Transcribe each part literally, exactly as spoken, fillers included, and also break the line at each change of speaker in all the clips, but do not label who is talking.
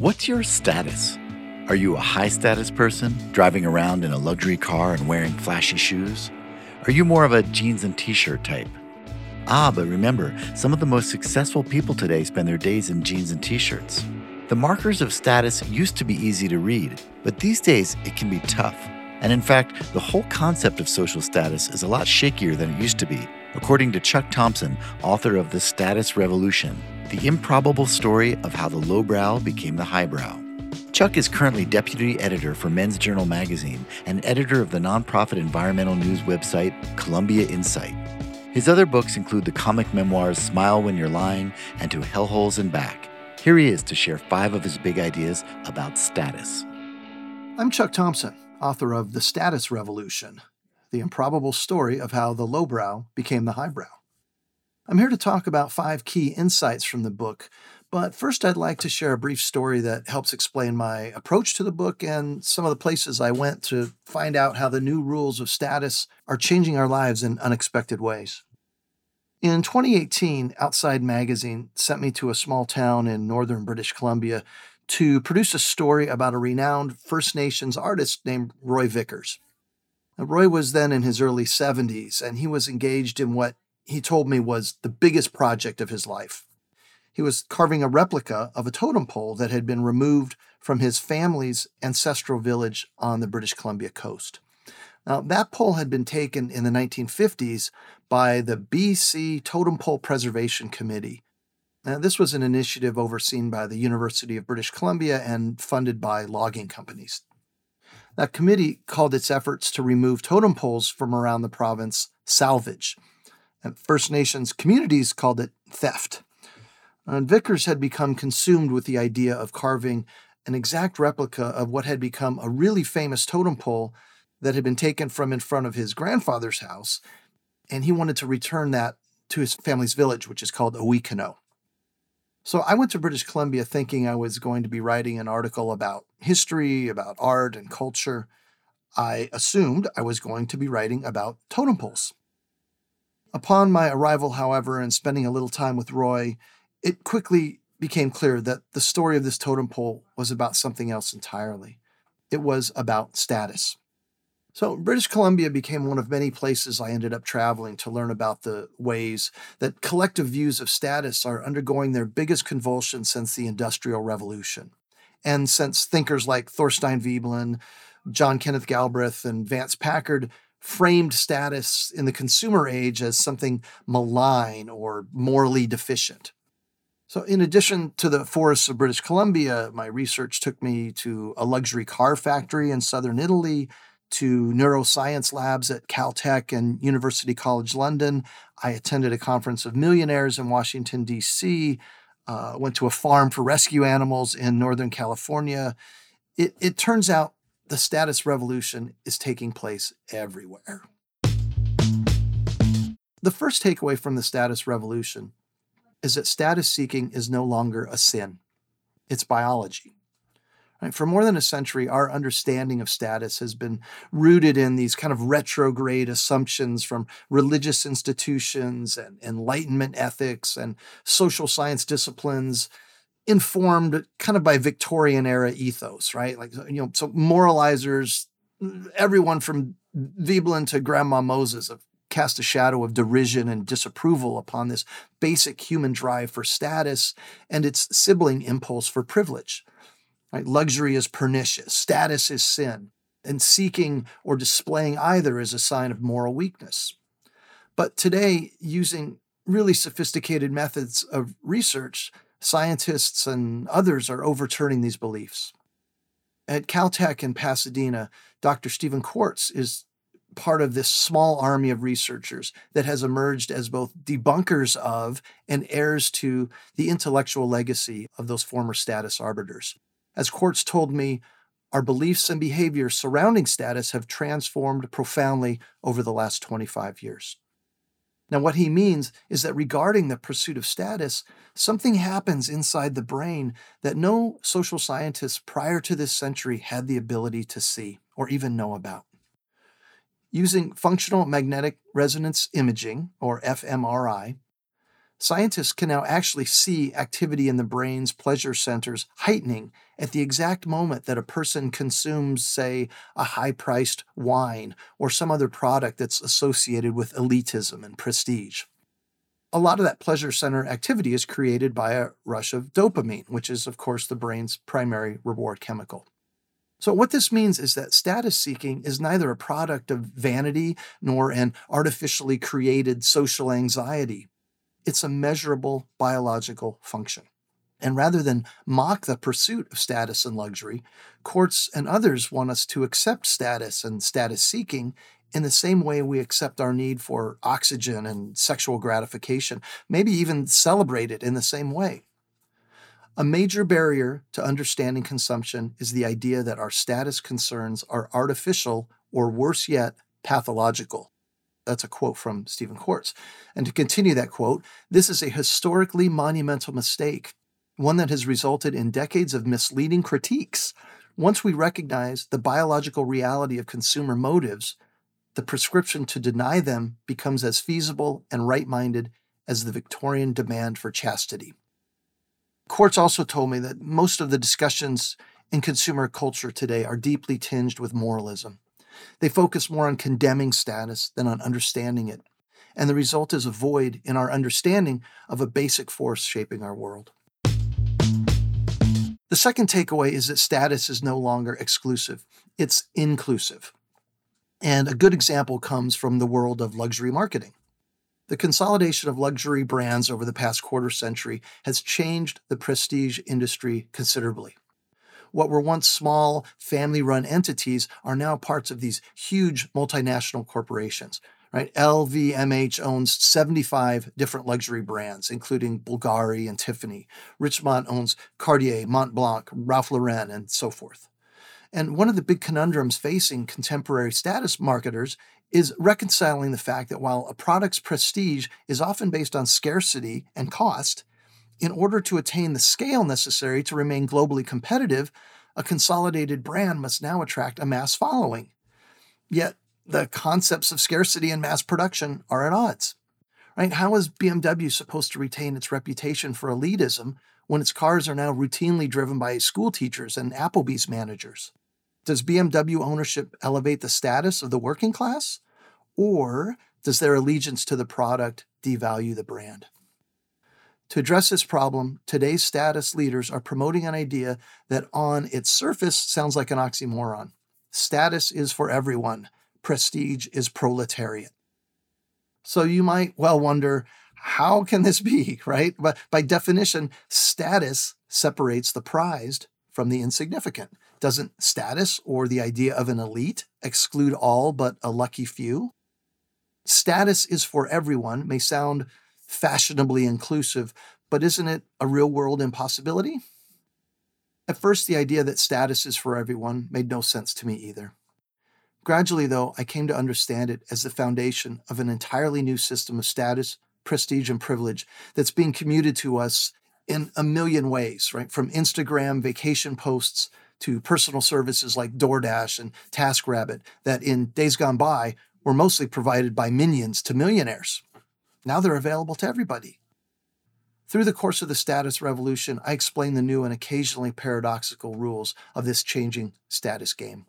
What's your status? Are you a high status person, driving around in a luxury car and wearing flashy shoes? Are you more of a jeans and t shirt type? Ah, but remember, some of the most successful people today spend their days in jeans and t shirts. The markers of status used to be easy to read, but these days it can be tough. And in fact, the whole concept of social status is a lot shakier than it used to be, according to Chuck Thompson, author of The Status Revolution, the improbable story of how the lowbrow became the highbrow. Chuck is currently deputy editor for Men's Journal magazine and editor of the nonprofit environmental news website Columbia Insight. His other books include the comic memoirs Smile When You're Lying and To Hellholes and Back. Here he is to share five of his big ideas about status.
I'm Chuck Thompson, author of The Status Revolution, the improbable story of how the lowbrow became the highbrow. I'm here to talk about five key insights from the book, but first I'd like to share a brief story that helps explain my approach to the book and some of the places I went to find out how the new rules of status are changing our lives in unexpected ways. In twenty eighteen, Outside Magazine sent me to a small town in northern British Columbia to produce a story about a renowned First Nations artist named Roy Vickers. Now, Roy was then in his early seventies, and he was engaged in what he told me was the biggest project of his life. He was carving a replica of a totem pole that had been removed from his family's ancestral village on the British Columbia coast. Now, that pole had been taken in the nineteen fifties by the B C Totem Pole Preservation Committee. Now, this was an initiative overseen by the University of British Columbia and funded by logging companies. That committee called its efforts to remove totem poles from around the province salvage. And First Nations communities called it theft. And Vickers had become consumed with the idea of carving an exact replica of what had become a really famous totem pole that had been taken from in front of his grandfather's house, and he wanted to return that to his family's village, which is called Owikano. So I went to British Columbia thinking I was going to be writing an article about history, about art and culture. I assumed I was going to be writing about totem poles. Upon my arrival, however, and spending a little time with Roy, it quickly became clear that the story of this totem pole was about something else entirely. It was about status. So British Columbia became one of many places I ended up traveling to learn about the ways that collective views of status are undergoing their biggest convulsion since the Industrial Revolution, and since thinkers like Thorstein Veblen, John Kenneth Galbraith, and Vance Packard framed status in the consumer age as something malign or morally deficient. So in addition to the forests of British Columbia, my research took me to a luxury car factory in southern Italy, to neuroscience labs at Caltech and University College London. I attended a conference of millionaires in Washington, D C, uh, went to a farm for rescue animals in Northern California. It, it turns out the status revolution is taking place everywhere. The first takeaway from the status revolution is that status seeking is no longer a sin. It's biology. Right? For more than a century, our understanding of status has been rooted in these kind of retrograde assumptions from religious institutions and Enlightenment ethics and social science disciplines, informed kind of by Victorian era ethos, right? Like, you know, so moralizers, everyone from Veblen to Grandma Moses have cast a shadow of derision and disapproval upon this basic human drive for status and its sibling impulse for privilege. Right? Luxury is pernicious, status is sin, and seeking or displaying either is a sign of moral weakness. But today, using really sophisticated methods of research, scientists and others are overturning these beliefs. At Caltech in Pasadena, Doctor Stephen Quartz is part of this small army of researchers that has emerged as both debunkers of and heirs to the intellectual legacy of those former status arbiters. As Quartz told me, our beliefs and behaviors surrounding status have transformed profoundly over the last twenty-five years. Now, what he means is that regarding the pursuit of status, something happens inside the brain that no social scientists prior to this century had the ability to see or even know about. Using functional magnetic resonance imaging, or f M R I, Scientists can now actually see activity in the brain's pleasure centers heightening at the exact moment that a person consumes, say, a high-priced wine or some other product that's associated with elitism and prestige. A lot of that pleasure center activity is created by a rush of dopamine, which is, of course, the brain's primary reward chemical. So what this means is that status seeking is neither a product of vanity nor an artificially created social anxiety. It's a measurable biological function. And rather than mock the pursuit of status and luxury, courts and others want us to accept status and status seeking in the same way we accept our need for oxygen and sexual gratification, maybe even celebrate it in the same way. A major barrier to understanding consumption is the idea that our status concerns are artificial or, worse yet, pathological. That's a quote from Stephen Quartz. And to continue that quote, this is a historically monumental mistake, one that has resulted in decades of misleading critiques. Once we recognize the biological reality of consumer motives, the prescription to deny them becomes as feasible and right-minded as the Victorian demand for chastity. Quartz also told me that most of the discussions in consumer culture today are deeply tinged with moralism. They focus more on condemning status than on understanding it, and the result is a void in our understanding of a basic force shaping our world. The second takeaway is that status is no longer exclusive, it's inclusive. And a good example comes from the world of luxury marketing. The consolidation of luxury brands over the past quarter century has changed the prestige industry considerably. What were once small, family-run entities are now parts of these huge multinational corporations. Right? L V M H owns seventy-five different luxury brands, including Bulgari and Tiffany. Richemont owns Cartier, Montblanc, Ralph Lauren, and so forth. And one of the big conundrums facing contemporary status marketers is reconciling the fact that while a product's prestige is often based on scarcity and cost, in order to attain the scale necessary to remain globally competitive, a consolidated brand must now attract a mass following. Yet, the concepts of scarcity and mass production are at odds. Right? How is B M W supposed to retain its reputation for elitism when its cars are now routinely driven by school teachers and Applebee's managers? Does B M W ownership elevate the status of the working class? Or does their allegiance to the product devalue the brand? To address this problem, today's status leaders are promoting an idea that on its surface sounds like an oxymoron. Status is for everyone. Prestige is proletariat. So you might well wonder, how can this be, right? But by definition, status separates the prized from the insignificant. Doesn't status or the idea of an elite exclude all but a lucky few? Status is for everyone may sound fashionably inclusive, but isn't it a real-world impossibility? At first, the idea that status is for everyone made no sense to me either. Gradually, though, I came to understand it as the foundation of an entirely new system of status, prestige, and privilege that's being commuted to us in a million ways, right? From Instagram vacation posts to personal services like DoorDash and TaskRabbit that in days gone by were mostly provided by minions to millionaires. Now they're available to everybody. Through the course of the status revolution, I explain the new and occasionally paradoxical rules of this changing status game.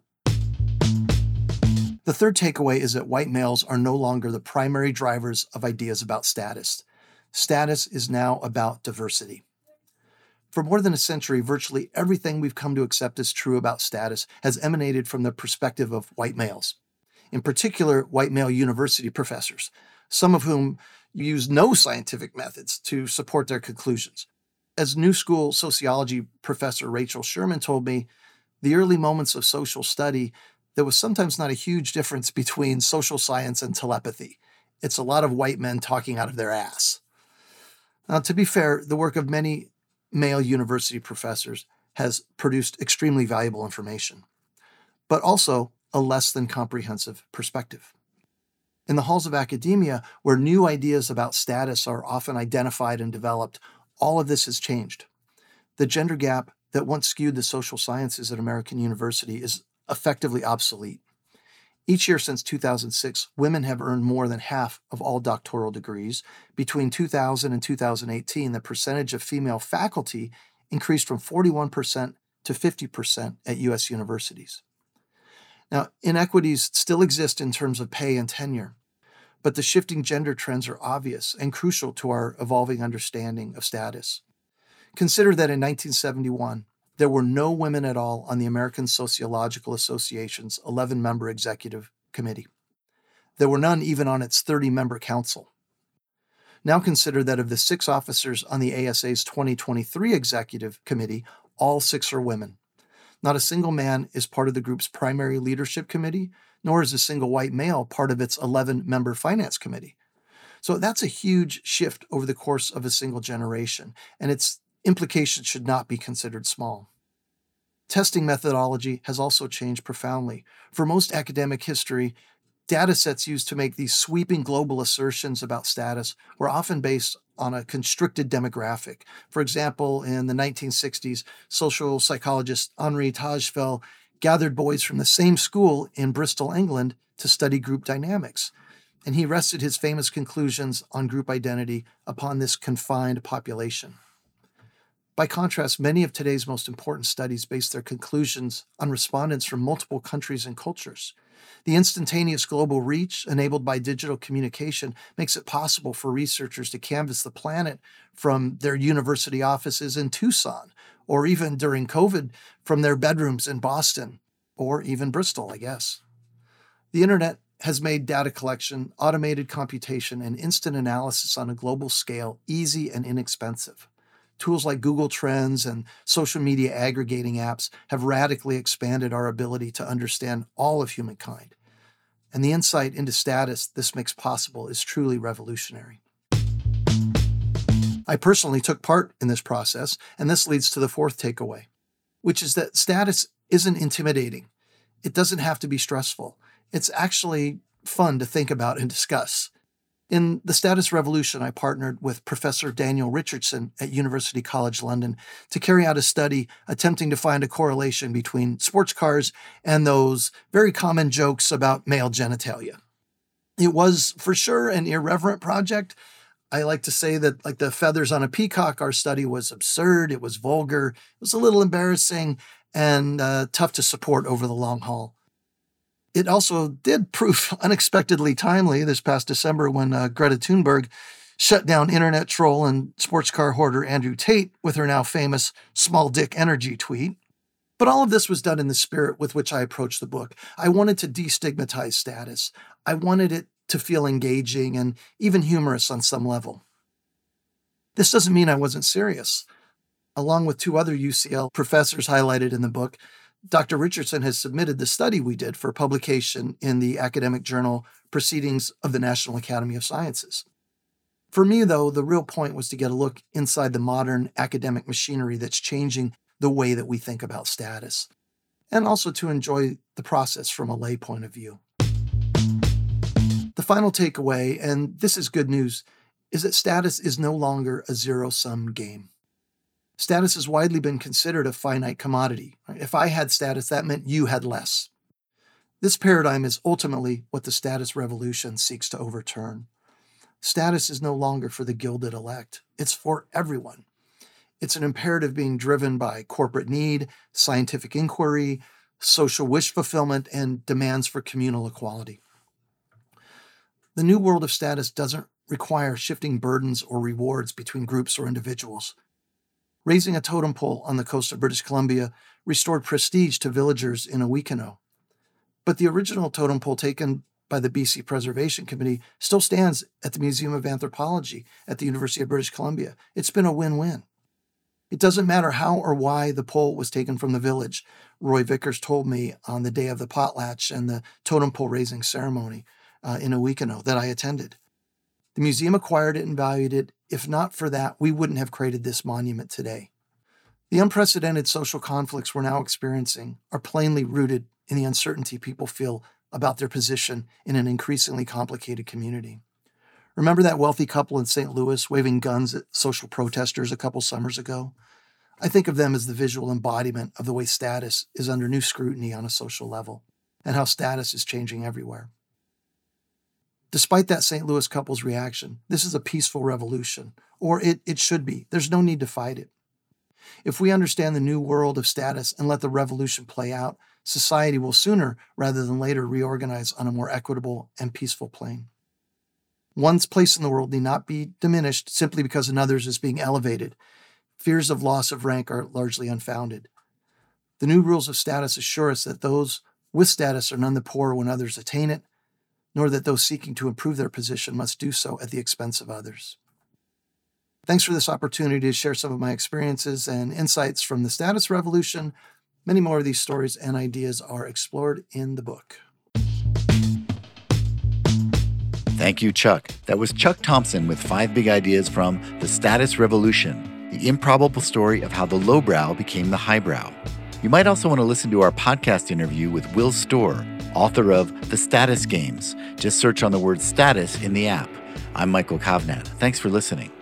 The third takeaway is that white males are no longer the primary drivers of ideas about status. Status is now about diversity. For more than a century, virtually everything we've come to accept as true about status has emanated from the perspective of white males. In particular, white male university professors, some of whom use no scientific methods to support their conclusions. As New School sociology professor Rachel Sherman told me, the early moments of social study, there was sometimes not a huge difference between social science and telepathy. It's a lot of white men talking out of their ass. Now, to be fair, the work of many male university professors has produced extremely valuable information, but also a less than comprehensive perspective. In the halls of academia, where new ideas about status are often identified and developed, all of this has changed. The gender gap that once skewed the social sciences at American University is effectively obsolete. Each year since two thousand six, women have earned more than half of all doctoral degrees. Between two thousand and two thousand eighteen, the percentage of female faculty increased from forty-one percent to fifty percent at U S universities. Now, inequities still exist in terms of pay and tenure, but the shifting gender trends are obvious and crucial to our evolving understanding of status. Consider that in nineteen seventy-one, there were no women at all on the American Sociological Association's eleven-member executive committee. There were none even on its thirty-member council. Now consider that of the six officers on the A S A's twenty twenty-three executive committee, all six are women. Not a single man is part of the group's primary leadership committee, nor is a single white male part of its eleven-member finance committee. So that's a huge shift over the course of a single generation, and its implications should not be considered small. Testing methodology has also changed profoundly. For most academic history, data sets used to make these sweeping global assertions about status were often based on a constricted demographic. For example, in the nineteen sixties, social psychologist Henri Tajfel gathered boys from the same school in Bristol, England, to study group dynamics, and he rested his famous conclusions on group identity upon this confined population. By contrast, many of today's most important studies base their conclusions on respondents from multiple countries and cultures. The instantaneous global reach enabled by digital communication makes it possible for researchers to canvass the planet from their university offices in Tucson, or even during COVID, from their bedrooms in Boston, or even Bristol, I guess. The internet has made data collection, automated computation, and instant analysis on a global scale easy and inexpensive. Tools like Google Trends and social media aggregating apps have radically expanded our ability to understand all of humankind. And the insight into status this makes possible is truly revolutionary. I personally took part in this process, and this leads to the fourth takeaway, which is that status isn't intimidating. It doesn't have to be stressful. It's actually fun to think about and discuss. In the Status Revolution, I partnered with Professor Daniel Richardson at University College London to carry out a study attempting to find a correlation between sports cars and those very common jokes about male genitalia. It was for sure an irreverent project. I like to say that, like the feathers on a peacock, our study was absurd, it was vulgar, it was a little embarrassing, and uh, tough to support over the long haul. It also did prove unexpectedly timely this past December when uh, Greta Thunberg shut down internet troll and sports car hoarder Andrew Tate with her now famous small dick energy tweet. But all of this was done in the spirit with which I approached the book. I wanted to destigmatize status. I wanted it to feel engaging and even humorous on some level. This doesn't mean I wasn't serious. Along with two other U C L professors highlighted in the book, Doctor Richardson has submitted the study we did for publication in the academic journal Proceedings of the National Academy of Sciences. For me, though, the real point was to get a look inside the modern academic machinery that's changing the way that we think about status, and also to enjoy the process from a lay point of view. The final takeaway, and this is good news, is that status is no longer a zero-sum game. Status has widely been considered a finite commodity. If I had status, that meant you had less. This paradigm is ultimately what the status revolution seeks to overturn. Status is no longer for the gilded elect. It's for everyone. It's an imperative being driven by corporate need, scientific inquiry, social wish fulfillment, and demands for communal equality. The new world of status doesn't require shifting burdens or rewards between groups or individuals. Raising a totem pole on the coast of British Columbia restored prestige to villagers in Owikano. But the original totem pole taken by the B C Preservation Committee still stands at the Museum of Anthropology at the University of British Columbia. It's been a win-win. It doesn't matter how or why the pole was taken from the village, Roy Vickers told me on the day of the potlatch and the totem pole raising ceremony uh, in Owikano that I attended. The museum acquired it and valued it. If not for that, we wouldn't have created this monument today. The unprecedented social conflicts we're now experiencing are plainly rooted in the uncertainty people feel about their position in an increasingly complicated community. Remember that wealthy couple in Saint Louis waving guns at social protesters a couple summers ago? I think of them as the visual embodiment of the way status is under new scrutiny on a social level. and how status is changing everywhere. Despite that Saint Louis couple's reaction, this is a peaceful revolution, or it, it should be. There's no need to fight it. If we understand the new world of status and let the revolution play out, society will sooner rather than later reorganize on a more equitable and peaceful plane. One's place in the world need not be diminished simply because another's is being elevated. Fears of loss of rank are largely unfounded. The new rules of status assure us that those with status are none the poorer when others attain it, nor that those seeking to improve their position must do so at the expense of others. Thanks for this opportunity to share some of my experiences and insights from the status revolution. Many more of these stories and ideas are explored in the book.
Thank you, Chuck. That was Chuck Thompson with five big ideas from The Status Revolution, the improbable story of how the lowbrow became the highbrow. You might also want to listen to our podcast interview with Will Storr, author of The Status Games. Just search on the word status in the app. I'm Michael Kovnat. Thanks for listening.